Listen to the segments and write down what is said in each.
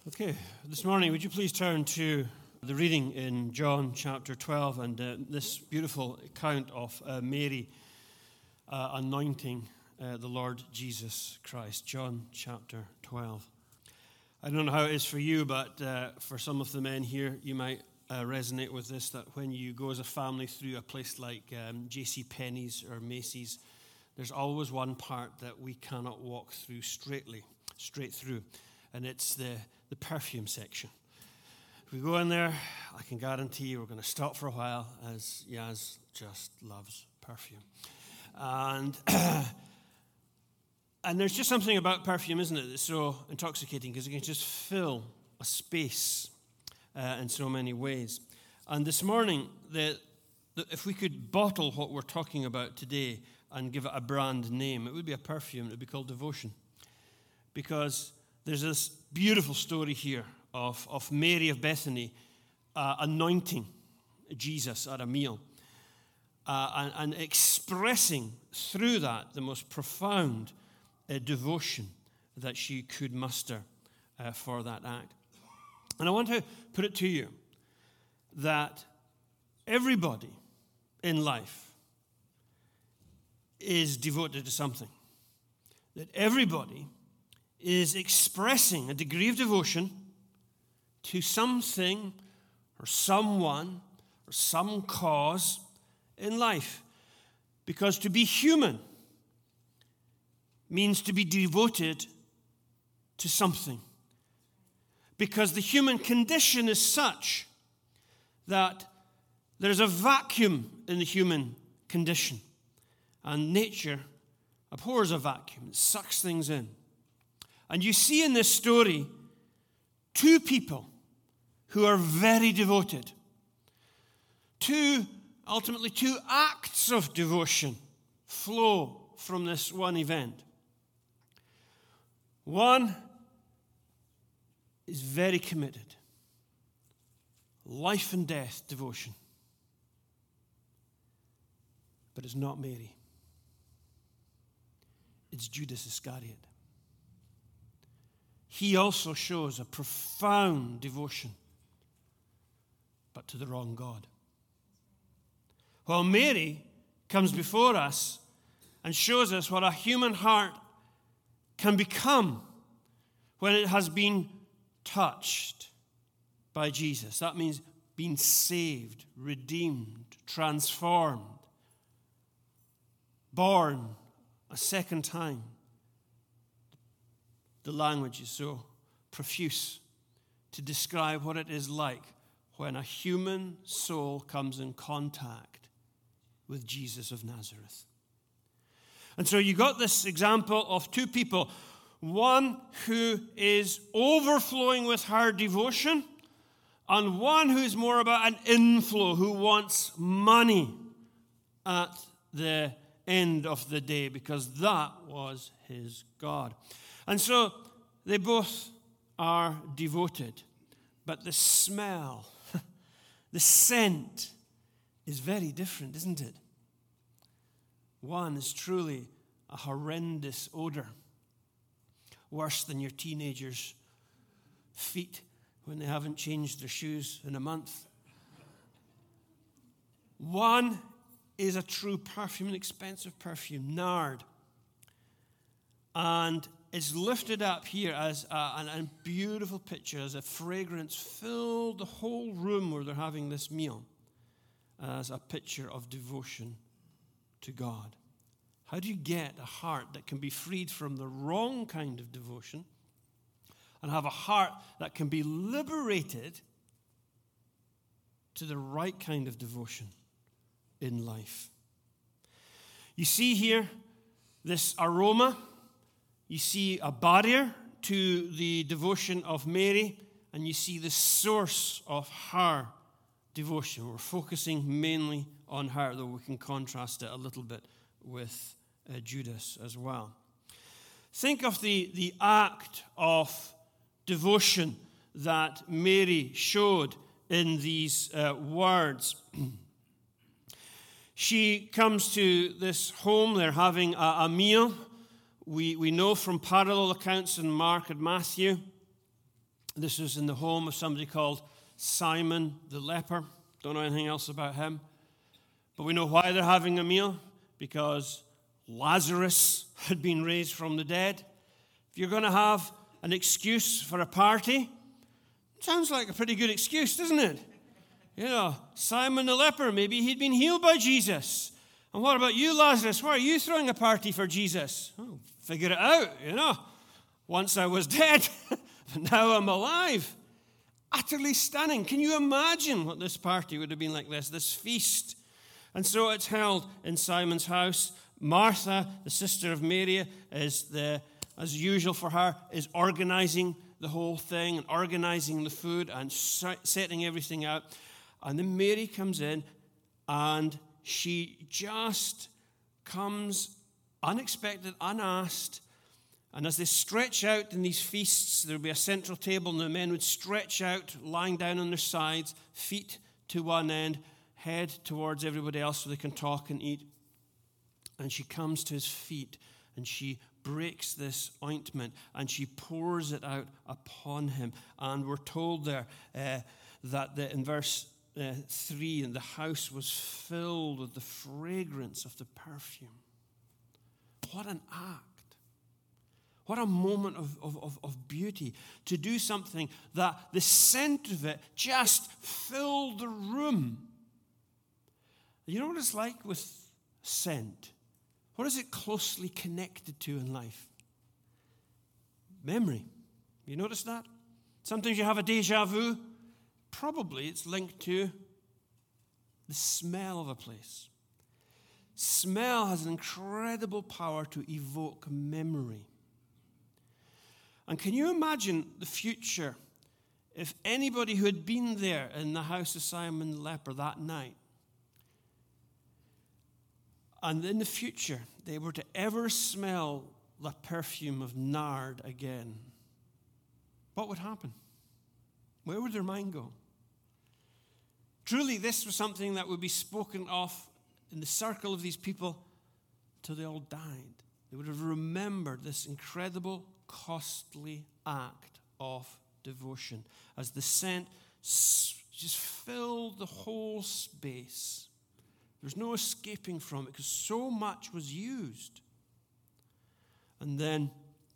Okay, this morning, would you please turn to the reading in John chapter 12 and this beautiful account of Mary anointing the Lord Jesus Christ. John chapter 12. I don't know how it is for you, but for some of the men here, you might resonate with this, that when you go as a family through a place like J.C. Penney's or Macy's, there's always one part that we cannot walk through straight through, and it's the perfume section. If we go in there, I can guarantee we're going to stop for a while, as Yaz just loves perfume. And and there's just something about perfume, isn't it, that's so intoxicating, because it can just fill a space in so many ways. And this morning, if we could bottle what we're talking about today and give it a brand name, it would be a perfume. It would be called devotion. Because there's this beautiful story here of Mary of Bethany anointing Jesus at a meal and expressing through that the most profound devotion that she could muster for that act. And I want to put it to you that everybody in life is devoted to something. That everybody is expressing a degree of devotion to something or someone or some cause in life. Because to be human means to be devoted to something. Because the human condition is such that there's a vacuum in the human condition. And nature abhors a vacuum. It sucks things in. And you see in this story two people who are very devoted. Ultimately, two acts of devotion flow from this one event. One is very committed. Life and death devotion. But it's not Mary. It's Judas Iscariot. He also shows a profound devotion, but to the wrong God. While Mary comes before us and shows us what a human heart can become when it has been touched by Jesus. That means being saved, redeemed, transformed, born a second time. The language is so profuse to describe what it is like when a human soul comes in contact with Jesus of Nazareth. And so you got this example of two people, one who is overflowing with her devotion, and one who is more about an inflow, who wants money at the end of the day, because that was his God. And so they both are devoted, but the smell, the scent is very different, isn't it? One is truly a horrendous odor, worse than your teenager's feet when they haven't changed their shoes in a month. One is a true perfume, an expensive perfume, nard. And it's lifted up here as a beautiful picture, as a fragrance filled the whole room where they're having this meal, as a picture of devotion to God. How do you get a heart that can be freed from the wrong kind of devotion and have a heart that can be liberated to the right kind of devotion in life? You see here this aroma. You see a barrier to the devotion of Mary, and you see the source of her devotion. We're focusing mainly on her, though we can contrast it a little bit with Judas as well. Think of the act of devotion that Mary showed in these words. She comes to this home, they're having a meal. We know from parallel accounts in Mark and Matthew This was in the home of somebody called Simon the leper. Don't know anything else about him. But we know why they're having a meal, because Lazarus had been raised from the dead. If you're going to have an excuse for a party, sounds like a pretty good excuse, doesn't it? You know, Simon the leper, maybe he'd been healed by Jesus. And what about you, Lazarus? Why are you throwing a party for Jesus? Oh, figure it out, you know. Once I was dead, but now I'm alive. Utterly stunning. Can you imagine what this party would have been like this feast? And so it's held in Simon's house. Martha, the sister of Mary, as usual for her, is organizing the whole thing and organizing the food and setting everything out. And then Mary comes in, and she just comes unexpected, unasked. And as they stretch out in these feasts, there would be a central table, and the men would stretch out, lying down on their sides, feet to one end, head towards everybody else so they can talk and eat. And she comes to his feet, and she breaks this ointment, and she pours it out upon him. And we're told there that in verse 3, and the house was filled with the fragrance of the perfume. What an act. What a moment of beauty, to do something that the scent of it just filled the room. You know what it's like with scent? What is it closely connected to in life? Memory. You notice that? Sometimes you have a deja vu. Probably it's linked to the smell of a place. Smell has an incredible power to evoke memory. And can you imagine the future if anybody who had been there in the house of Simon the leper that night, and in the future, they were to ever smell the perfume of nard again? What would happen? Where would their mind go? Truly, this was something that would be spoken of in the circle of these people till they all died. They would have remembered this incredible, costly act of devotion as the scent just filled the whole space. There's no escaping from it because so much was used. And then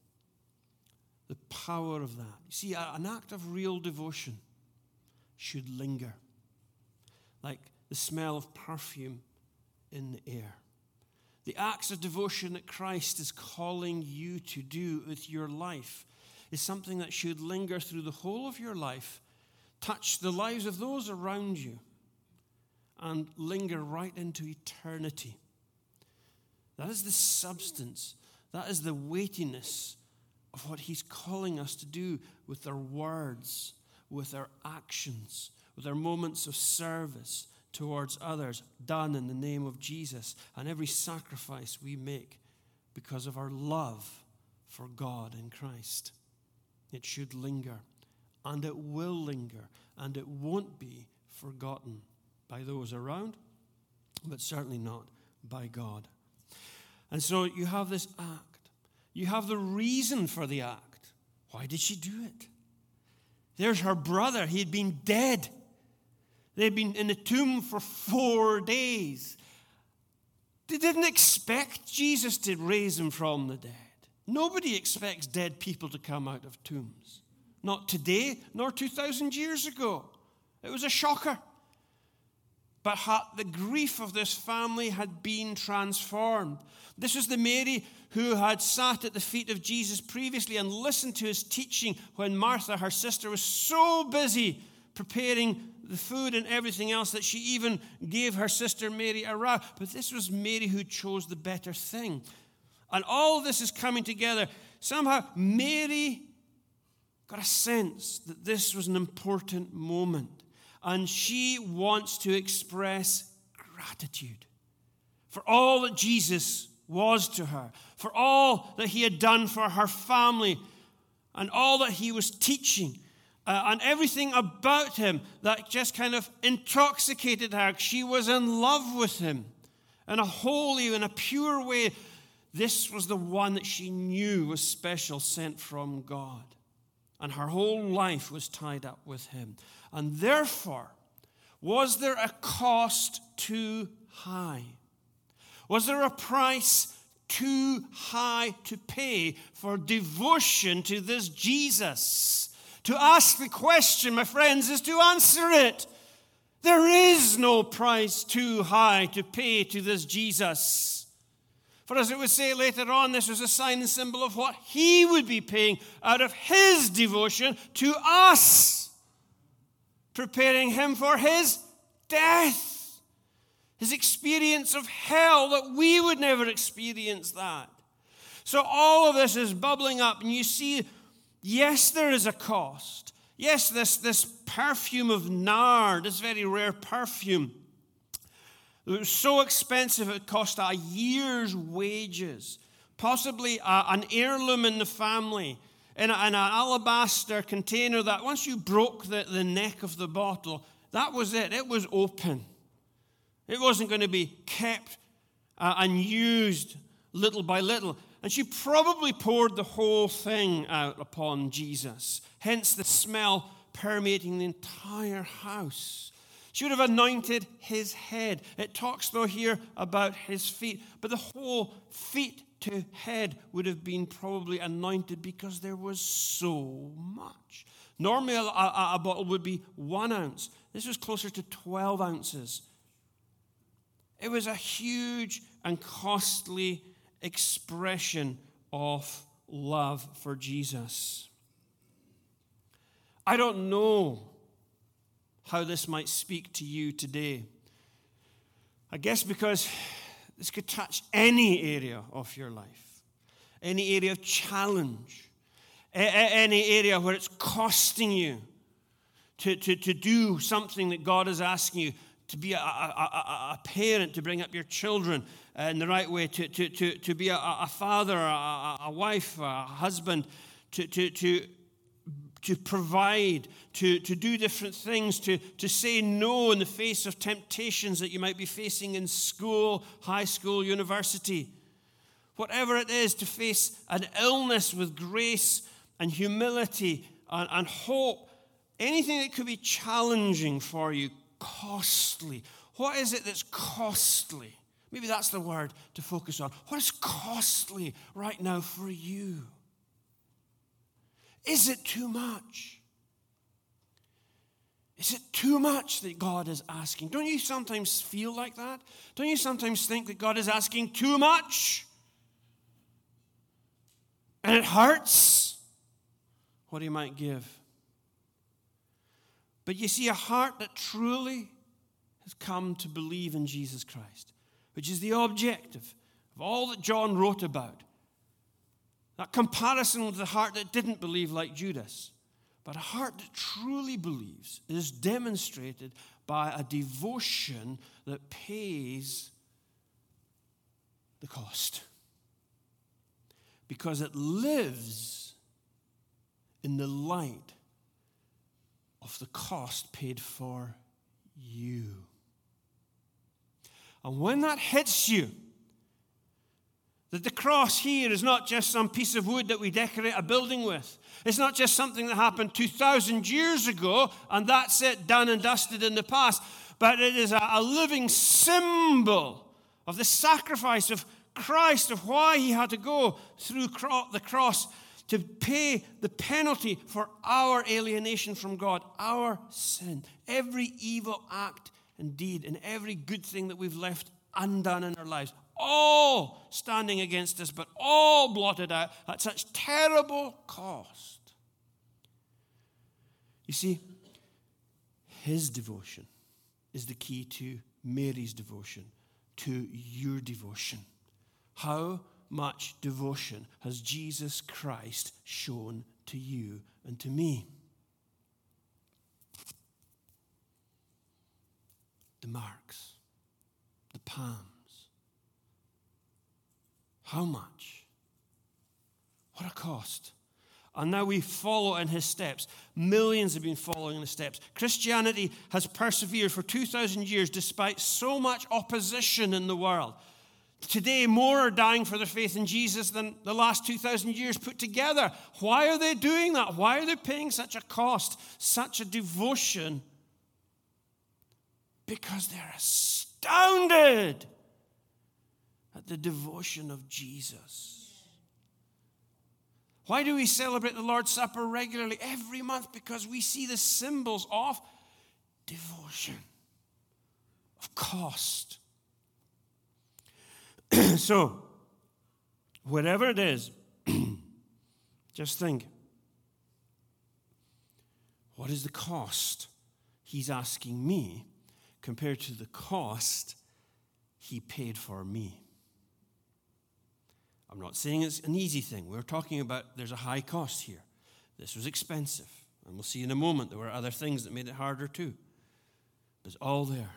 the power of that. You see, an act of real devotion should linger, like the smell of perfume in the air. The acts of devotion that Christ is calling you to do with your life is something that should linger through the whole of your life, touch the lives of those around you, and linger right into eternity. That is the substance, that is the weightiness of what he's calling us to do with our words, with our actions, with our moments of service towards others, done in the name of Jesus, and every sacrifice we make because of our love for God in Christ. It should linger, and it will linger, and it won't be forgotten by those around, but certainly not by God. And so you have this act. You have the reason for the act. Why did she do it? There's her brother. He had been dead. They'd been in the tomb for 4 days. They didn't expect Jesus to raise him from the dead. Nobody expects dead people to come out of tombs. Not today, nor 2,000 years ago. It was a shocker. But the grief of this family had been transformed. This was the Mary who had sat at the feet of Jesus previously and listened to his teaching when Martha, her sister, was so busy preparing the food and everything else that she even gave her sister Mary a row. But this was Mary who chose the better thing. And all this is coming together. Somehow Mary got a sense that this was an important moment. And she wants to express gratitude for all that Jesus was to her, for all that he had done for her family, and all that he was teaching, and everything about him that just kind of intoxicated her. She was in love with him in a holy, in a pure way. This was the one that she knew was special, sent from God. and her whole life was tied up with him. And therefore, was there a cost too high? Was there a price too high to pay for devotion to this Jesus? To ask the question, my friends, is to answer it. There is no price too high to pay to this Jesus. For as it would say later on, this was a sign and symbol of what he would be paying out of his devotion to us, preparing him for his death, his experience of hell, that we would never experience that. So all of this is bubbling up, and you see, yes, there is a cost. Yes, this perfume of nard, this very rare perfume, it was so expensive it cost a year's wages, possibly an heirloom in the family, in an alabaster container that once you broke the neck of the bottle, that was it. It was open. It wasn't going to be kept and used little by little. And she probably poured the whole thing out upon Jesus, hence the smell permeating the entire house. She would have anointed his head. It talks, though, here about his feet. But the whole feet to head would have been probably anointed because there was so much. Normally, a bottle would be 1 ounce. This was closer to 12 ounces. It was a huge and costly expression of love for Jesus. I don't know how this might speak to you today. I guess because this could touch any area of your life, any area of challenge, any area where it's costing you to do something that God is asking you, to be a parent, to bring up your children in the right way, to be a father, a wife, a husband, to provide, to do different things, to say no in the face of temptations that you might be facing in school, high school, university. Whatever it is, to face an illness with grace and humility and hope. Anything that could be challenging for you, costly. What is it that's costly? Maybe that's the word to focus on. What is costly right now for you? Is it too much? Is it too much that God is asking? Don't you sometimes feel like that? Don't you sometimes think that God is asking too much? And it hurts what he might give. But you see, a heart that truly has come to believe in Jesus Christ, which is the objective of all that John wrote about. That comparison with the heart that didn't believe like Judas. But a heart that truly believes is demonstrated by a devotion that pays the cost. Because it lives in the light of the cost paid for you. And when that hits you, that the cross here is not just some piece of wood that we decorate a building with. It's not just something that happened 2,000 years ago and that's it, done and dusted in the past. But it is a living symbol of the sacrifice of Christ, of why he had to go through the cross to pay the penalty for our alienation from God, our sin, every evil act and deed, and every good thing that we've left undone in our lives. All standing against us, but all blotted out at such terrible cost. You see, his devotion is the key to Mary's devotion, to your devotion. How much devotion has Jesus Christ shown to you and to me? The marks, the palms. How much? What a cost. And now we follow in his steps. Millions have been following in his steps. Christianity has persevered for 2,000 years despite so much opposition in the world. Today, more are dying for their faith in Jesus than the last 2,000 years put together. Why are they doing that? Why are they paying such a cost, such a devotion? Because they're astounded at the devotion of Jesus. Why do we celebrate the Lord's Supper regularly every month? Because we see the symbols of devotion, of cost. So, whatever it is, just think, what is the cost he's asking me compared to the cost he paid for me? I'm not saying it's an easy thing. We're talking about there's a high cost here. This was expensive. And we'll see in a moment there were other things that made it harder too. But it's all there.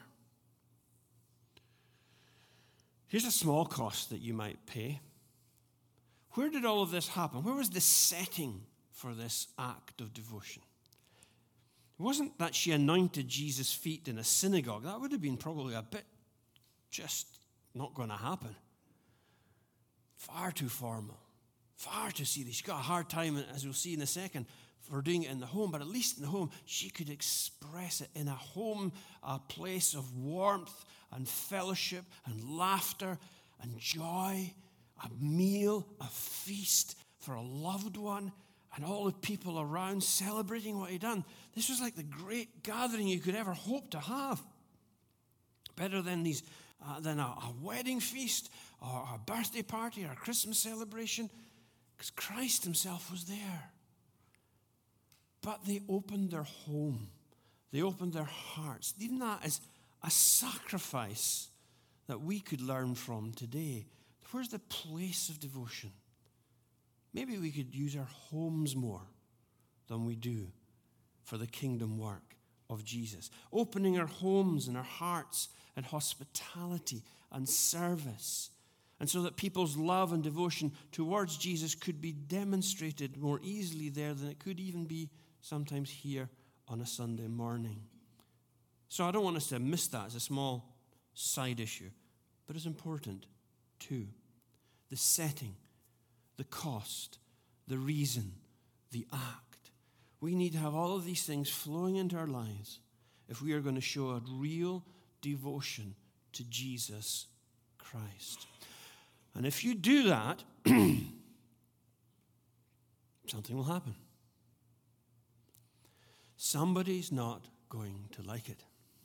Here's a small cost that you might pay. Where did all of this happen? Where was the setting for this act of devotion? It wasn't that she anointed Jesus' feet in a synagogue. That would have been probably a bit just not going to happen. Far too formal. Far too serious. She got a hard time, as we'll see in a second, for doing it in the home. But at least in the home, she could express it in a home, a place of warmth and fellowship and laughter and joy, a meal, a feast for a loved one, and all the people around celebrating what he'd done. This was like the great gathering you could ever hope to have. Better than a wedding feast or a birthday party or a Christmas celebration, because Christ himself was there. But they opened their home. They opened their hearts. Even that is a sacrifice that we could learn from today. Where's the place of devotion? Maybe we could use our homes more than we do for the kingdom work of Jesus. Opening our homes and our hearts and hospitality and service. And so that people's love and devotion towards Jesus could be demonstrated more easily there than it could even be sometimes here on a Sunday morning. So I don't want us to miss that as a small side issue, but it's important too. The setting, the cost, the reason, the act. We need to have all of these things flowing into our lives if we are going to show a real devotion to Jesus Christ. And if you do that, something will happen. Somebody's not going to like it.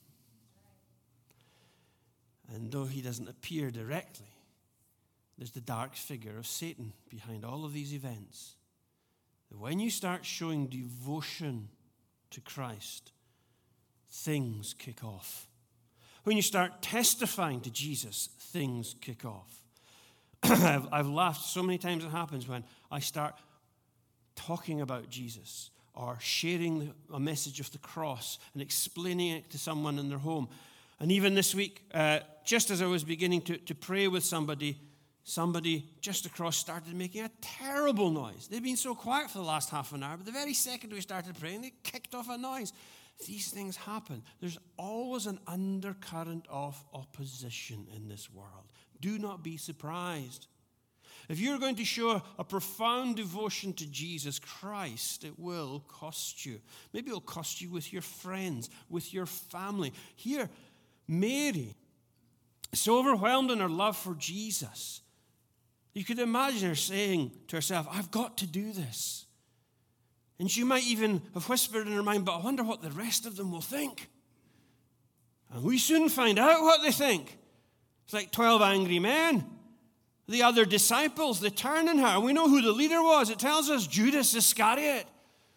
And though he doesn't appear directly, there's the dark figure of Satan behind all of these events. When you start showing devotion to Christ, things kick off. When you start testifying to Jesus, things kick off. I've laughed so many times it happens when I start talking about Jesus or sharing a message of the cross and explaining it to someone in their home. And even this week, just as I was beginning to pray with somebody just across started making a terrible noise. They'd been so quiet for the last half an hour, but the very second we started praying, they kicked off a noise. These things happen. There's always an undercurrent of opposition in this world. Do not be surprised. If you're going to show a profound devotion to Jesus Christ, it will cost you. Maybe it'll cost you with your friends, with your family. Here, Mary, so overwhelmed in her love for Jesus, you could imagine her saying to herself, I've got to do this. And she might even have whispered in her mind, but I wonder what the rest of them will think. And we soon find out what they think. It's like 12 angry men. The other disciples, they turn on her. And we know who the leader was. It tells us Judas Iscariot.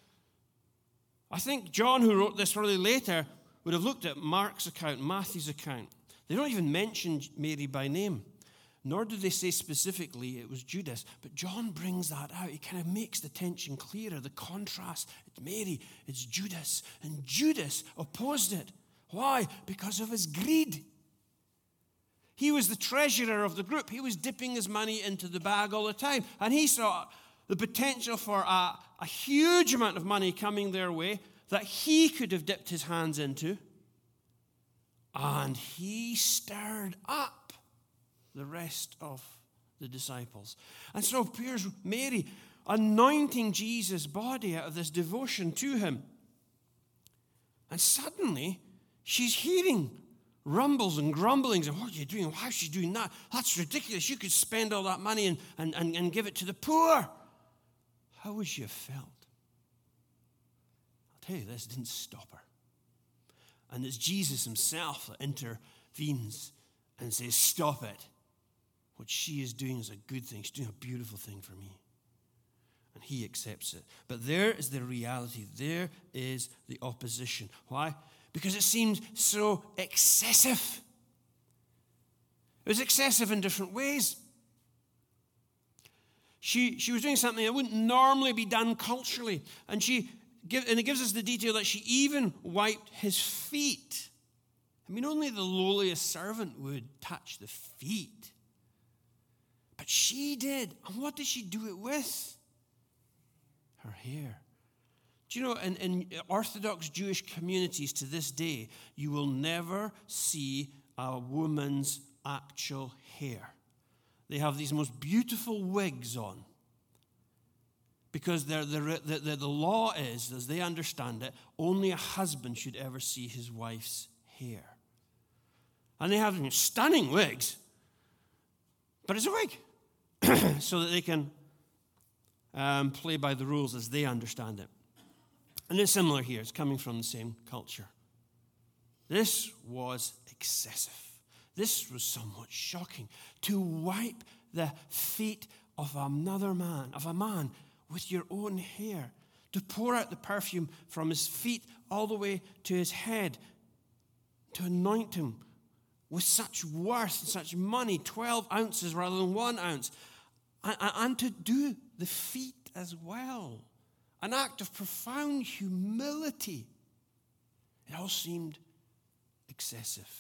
I think John, who wrote this really later, would have looked at Mark's account, Matthew's account. They don't even mention Mary by name, nor do they say specifically it was Judas. But John brings that out. He kind of makes the tension clearer, the contrast. It's Mary, it's Judas. And Judas opposed it. Why? Because of his greed. He was the treasurer of the group. He was dipping his money into the bag all the time. And he saw the potential for a huge amount of money coming their way that he could have dipped his hands into. And he stirred up the rest of the disciples. And so here's Mary anointing Jesus' body out of this devotion to him. And suddenly, she's hearing rumbles and grumblings. And what are you doing? Why is she doing that? That's ridiculous. You could spend all that money and give it to the poor. How would she have felt? I'll tell you, this didn't stop her. And it's Jesus himself that intervenes and says, stop it. What she is doing is a good thing. She's doing a beautiful thing for me. And he accepts it. But there is the reality. There is the opposition. Why? Because it seemed so excessive. It was excessive in different ways. She was doing something that wouldn't normally be done culturally. And it gives us the detail that she even wiped his feet. I mean, only the lowliest servant would touch the feet. But she did. And what did she do it with? Her hair. Do you know, in Orthodox Jewish communities to this day, you will never see a woman's actual hair. They have these most beautiful wigs on. Because the law is, as they understand it, only a husband should ever see his wife's hair. And they have stunning wigs. But it's a wig. So that they can play by the rules as they understand it. And it's similar here. It's coming from the same culture. This was excessive. This was somewhat shocking. To wipe the feet of another man, of a man with your own hair. To pour out the perfume from his feet all the way to his head. To anoint him with such worth and such money, 12 ounces rather than 1 ounce. And to do the feet as well. An act of profound humility. It all seemed excessive.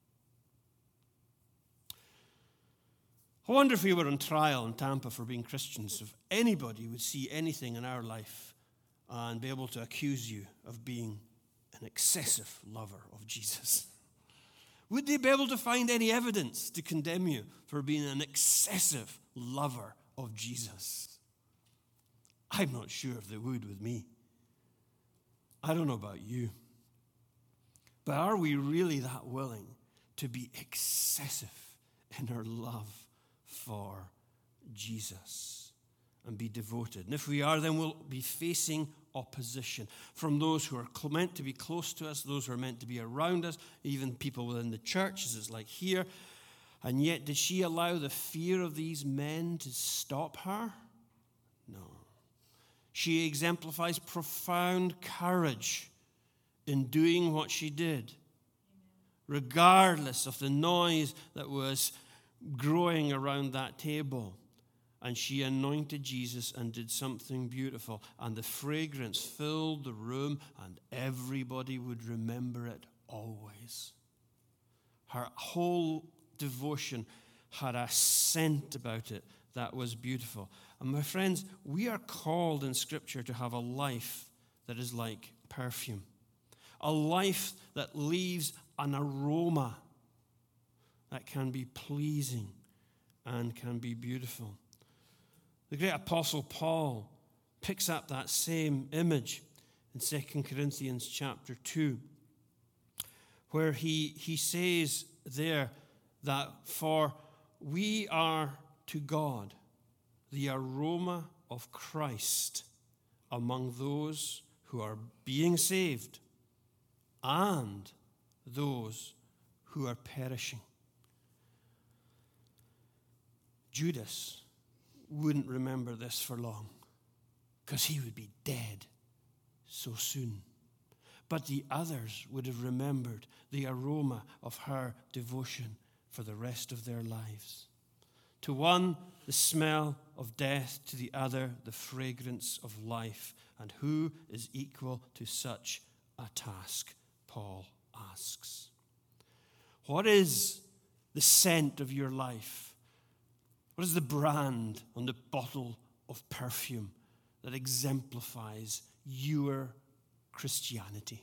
I wonder if we were on trial in Tampa for being Christians, if anybody would see anything in our life and be able to accuse you of being an excessive lover of Jesus. Would they be able to find any evidence to condemn you for being an excessive lover of Jesus? I'm not sure if they would with me. I don't know about you. But are we really that willing to be excessive in our love for Jesus and be devoted? And if we are, then we'll be facing opposition from those who are meant to be close to us, those who are meant to be around us, even people within the church, as it's like here. And yet, did she allow the fear of these men to stop her? No. She exemplifies profound courage in doing what she did, regardless of the noise that was growing around that table. And she anointed Jesus and did something beautiful. And the fragrance filled the room, and everybody would remember it always. Her whole devotion had a scent about it that was beautiful. And my friends, we are called in Scripture to have a life that is like perfume. A life that leaves an aroma that can be pleasing and can be beautiful. The great Apostle Paul picks up that same image in 2 Corinthians chapter 2, where he says there that for we are to God the aroma of Christ among those who are being saved and those who are perishing. Judas wouldn't remember this for long because he would be dead so soon. But the others would have remembered the aroma of her devotion for the rest of their lives. To one, the smell of death. To the other, the fragrance of life. And who is equal to such a task? Paul asks. What is the scent of your life? What is the brand on the bottle of perfume that exemplifies your Christianity?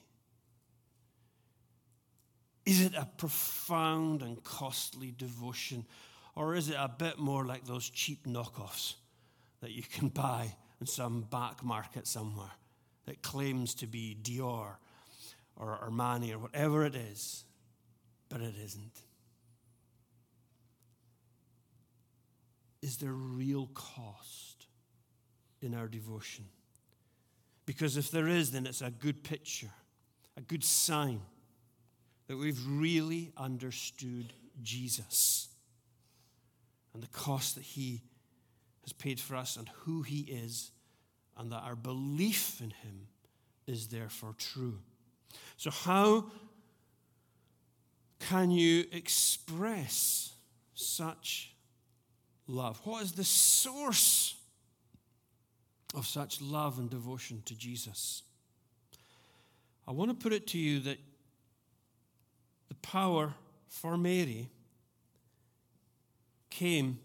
Is it a profound and costly devotion? Or is it a bit more like those cheap knockoffs that you can buy in some back market somewhere that claims to be Dior or Armani or whatever it is, but it isn't? Is there real cost in our devotion? Because if there is, then it's a good picture, a good sign that we've really understood Jesus and the cost that he has paid for us and who he is, and that our belief in him is therefore true. So how can you express such love? What is the source of such love and devotion to Jesus? I want to put it to you that the power for Mary came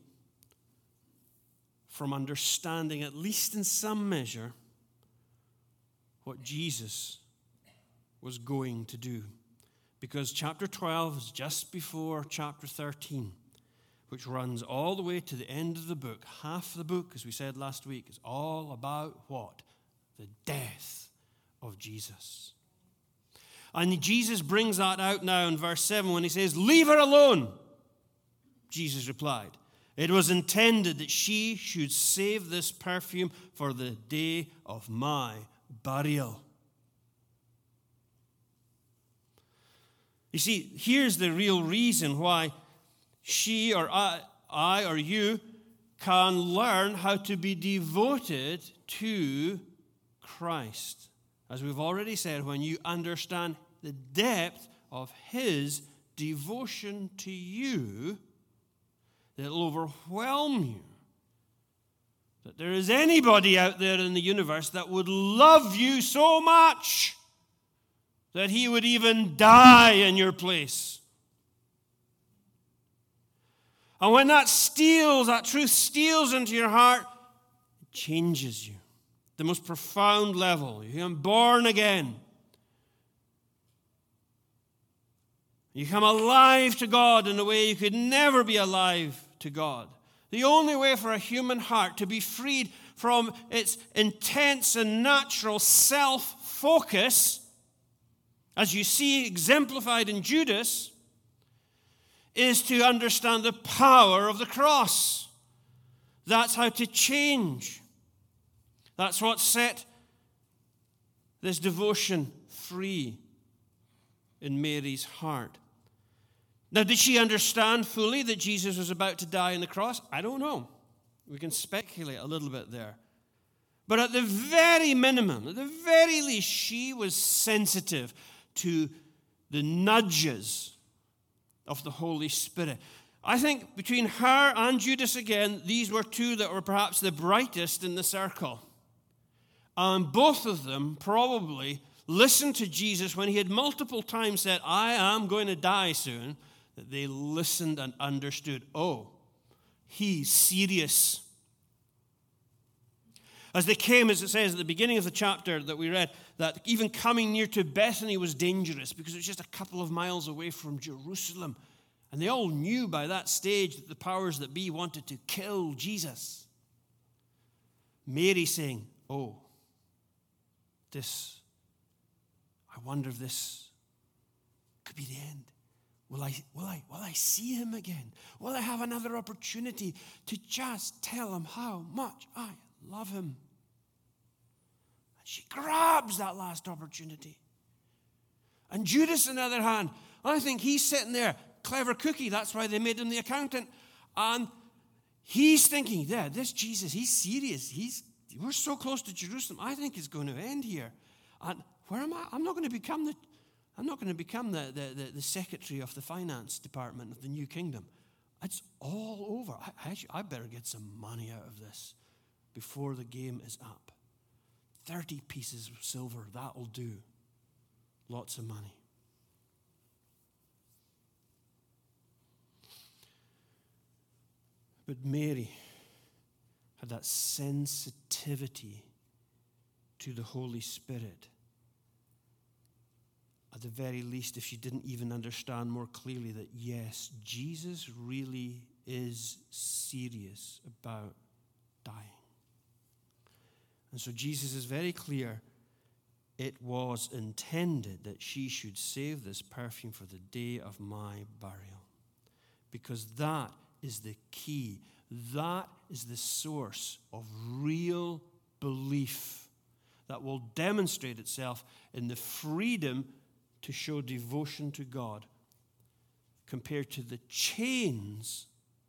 from understanding, at least in some measure, what Jesus was going to do. Because chapter 12 is just before chapter 13, which runs all the way to the end of the book. Half the book, as we said last week, is all about what? The death of Jesus. And Jesus brings that out now in verse 7 when he says, "Leave her alone." Jesus replied, "It was intended that she should save this perfume for the day of my burial." You see, here's the real reason why she or I or you can learn how to be devoted to Christ. As we've already said, when you understand the depth of his devotion to you, it'll overwhelm you that there is anybody out there in the universe that would love you so much that he would even die in your place. And when that truth steals into your heart, it changes you. The most profound level. You become born again. You come alive to God in a way you could never be alive to God. The only way for a human heart to be freed from its intense and natural self-focus, as you see exemplified in Judas, is to understand the power of the cross. That's how to change. That's what set this devotion free in Mary's heart. Now, did she understand fully that Jesus was about to die on the cross? I don't know. We can speculate a little bit there. But at the very minimum, at the very least, she was sensitive to the nudges of the Holy Spirit. I think between her and Judas again, these were two that were perhaps the brightest in the circle. And both of them probably listened to Jesus when he had multiple times said, "I am going to die soon," that they listened and understood, oh, he's serious. As they came, as it says at the beginning of the chapter that we read, that even coming near to Bethany was dangerous because it was just a couple of miles away from Jerusalem. And they all knew by that stage that the powers that be wanted to kill Jesus. Mary saying, oh, I wonder if this could be the end. Will I see him again? Will I have another opportunity to just tell him how much I love him? And she grabs that last opportunity. And Judas, on the other hand, I think he's sitting there, clever cookie, that's why they made him the accountant. And he's thinking, yeah, this Jesus, he's serious. We're so close to Jerusalem. I think it's going to end here. And where am I? I'm not going to become the secretary of the finance department of the new kingdom. It's all over. I better get some money out of this before the game is up. 30 pieces of silver, that'll do. Lots of money. But Mary had that sensitivity to the Holy Spirit. At the very least, if she didn't even understand more clearly that, yes, Jesus really is serious about dying. And so Jesus is very clear. It was intended that she should save this perfume for the day of my burial. Because that is the key. That is the source of real belief that will demonstrate itself in the freedom to show devotion to God compared to the chains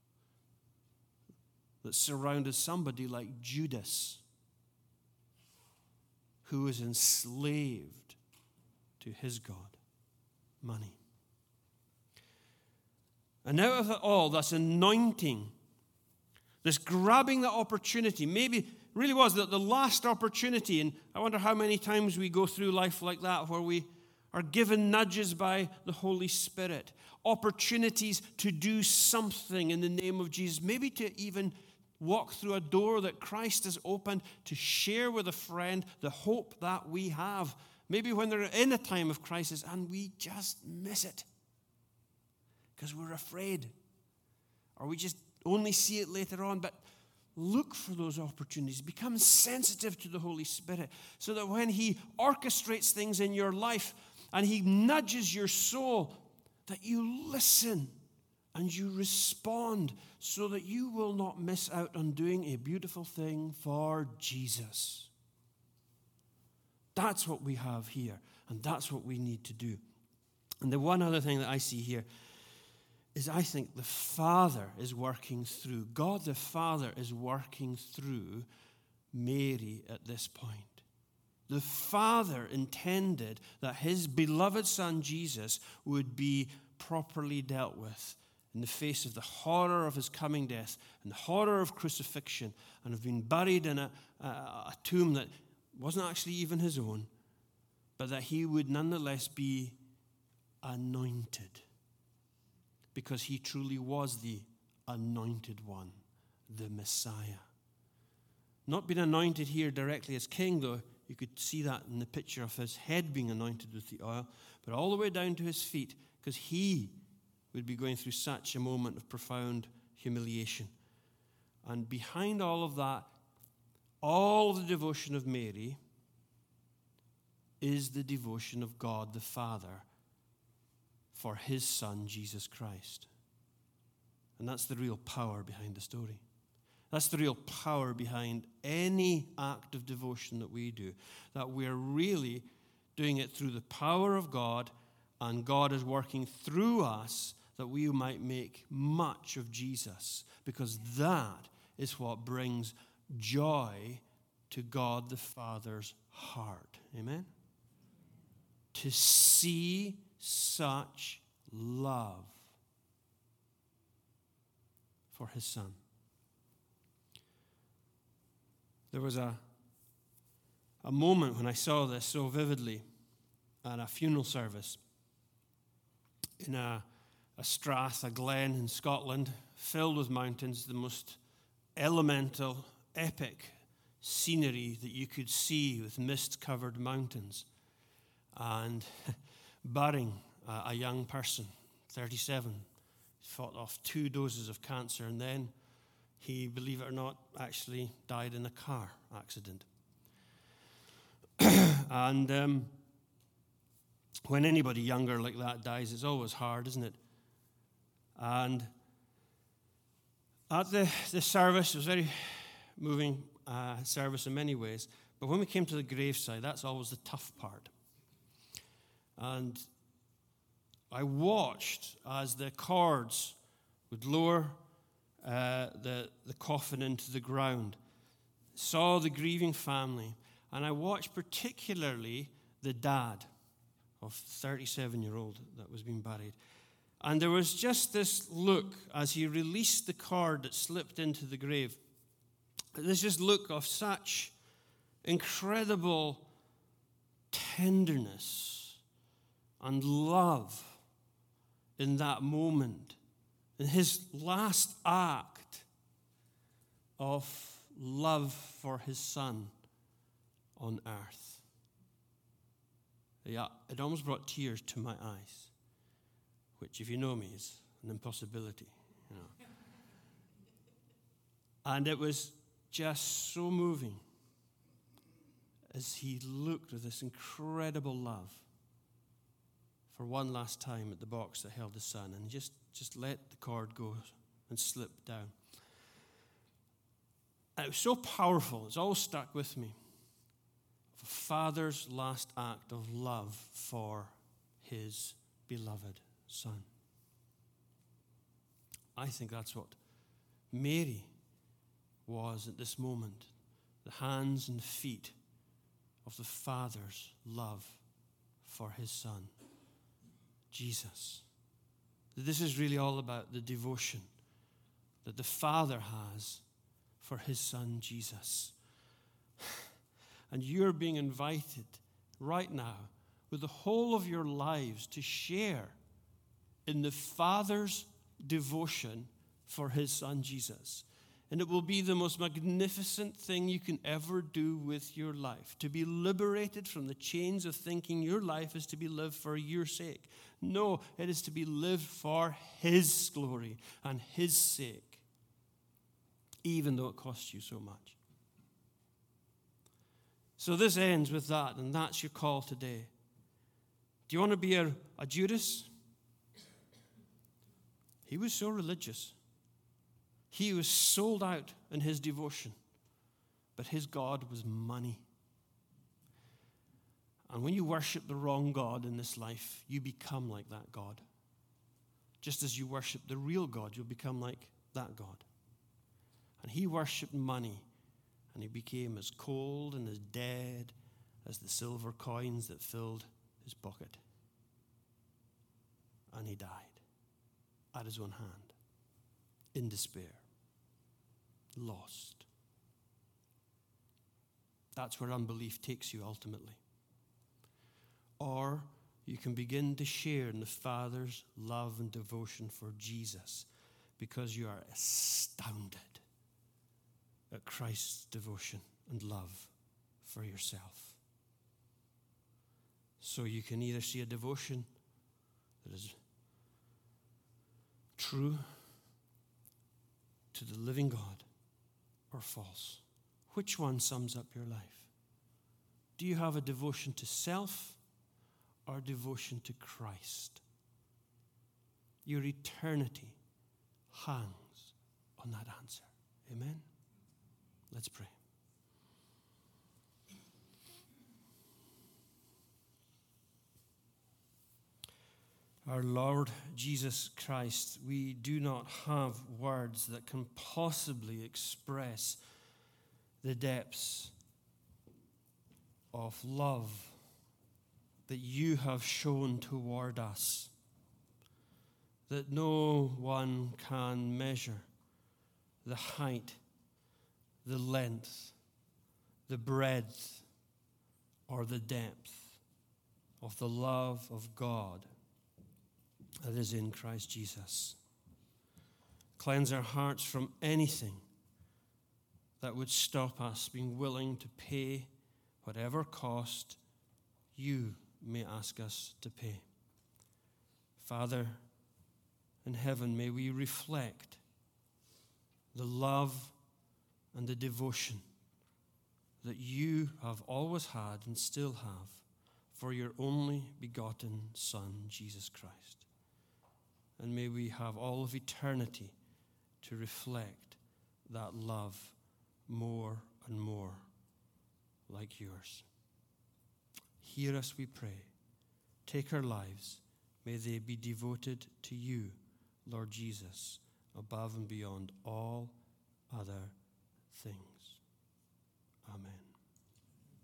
that surrounded somebody like Judas, who was enslaved to his God, money. And out of it all, this anointing, this grabbing the opportunity, maybe really was the last opportunity. And I wonder how many times we go through life like that, where we are given nudges by the Holy Spirit, opportunities to do something in the name of Jesus, maybe to even walk through a door that Christ has opened, to share with a friend the hope that we have. Maybe when they're in a time of crisis and we just miss it because we're afraid, or we just only see it later on. But look for those opportunities. Become sensitive to the Holy Spirit so that when He orchestrates things in your life and He nudges your soul, that you listen and you respond so that you will not miss out on doing a beautiful thing for Jesus. That's what we have here, and that's what we need to do. And the one other thing that I see here is I think the Father is working through, God the Father is working through Mary at this point. The Father intended that His beloved Son Jesus would be properly dealt with in the face of the horror of His coming death and the horror of crucifixion, and have been buried in a tomb that wasn't actually even His own, but that He would nonetheless be anointed, because He truly was the anointed one, the Messiah. Not being anointed here directly as king, though you could see that in the picture of His head being anointed with the oil, but all the way down to His feet, because He would be going through such a moment of profound humiliation. And behind all of that, all of the devotion of Mary is the devotion of God the Father for His Son, Jesus Christ. And that's the real power behind the story. That's the real power behind any act of devotion that we do, that we're really doing it through the power of God, and God is working through us that we might make much of Jesus, because that is what brings joy to God the Father's heart. Amen? To see such love for His Son. There was a moment when I saw this so vividly at a funeral service in a strath, a glen in Scotland, filled with mountains, the most elemental, epic scenery that you could see, with mist-covered mountains. And burying a young person, 37, fought off 2 doses of cancer, and then he, believe it or not, actually died in a car accident. And when anybody younger like that dies, it's always hard, isn't it? And at the service, it was a very moving service in many ways, but when we came to the graveside, that's always the tough part. And I watched as the cords would lower the coffin into the ground, saw the grieving family, and I watched particularly the dad of 37-year-old that was being buried. And there was just this look as he released the cord that slipped into the grave. There's this look of such incredible tenderness and love in that moment, in his last act of love for his Son on earth. Yeah, it almost brought tears to my eyes, which, if you know me, is an impossibility. You know. And it was just so moving as he looked with this incredible love for one last time at the box that held his son, and just let the cord go and slip down. And it was so powerful. It's always stuck with me. A father's last act of love for his beloved son. I think that's what Mary was at this moment. The hands and feet of the Father's love for his Son, Jesus. This is really all about the devotion that the Father has for his Son, Jesus. And you're being invited right now with the whole of your lives to share in the Father's devotion for his Son, Jesus. And it will be the most magnificent thing you can ever do with your life, to be liberated from the chains of thinking your life is to be lived for your sake. No, it is to be lived for his glory and his sake, even though it costs you so much. So this ends with that, and that's your call today. Do you want to be a Judas? He was so religious. He was sold out in his devotion, but his God was money. And when you worship the wrong God in this life, you become like that God. Just as you worship the real God, you'll become like that God. And he worshipped money, and he became as cold and as dead as the silver coins that filled his pocket. And he died at his own hand, in despair, lost. That's where unbelief takes you ultimately. Or you can begin to share in the Father's love and devotion for Jesus because you are astounded at Christ's devotion and love for yourself. So you can either see a devotion that is true to the living God or false. Which one sums up your life? Do you have a devotion to self or devotion to Christ? Your eternity hangs on that answer. Amen? Let's pray. Our Lord Jesus Christ, we do not have words that can possibly express the depths of love that you have shown toward us, that no one can measure the height, the length, the breadth, or the depth of the love of God that is in Christ Jesus. Cleanse our hearts from anything that would stop us being willing to pay whatever cost you may ask us to pay. Father in heaven, may we reflect the love and the devotion that you have always had and still have for your only begotten Son, Jesus Christ. And may we have all of eternity to reflect that love more and more like yours. Hear us, we pray. Take our lives. May they be devoted to you, Lord Jesus, above and beyond all other things.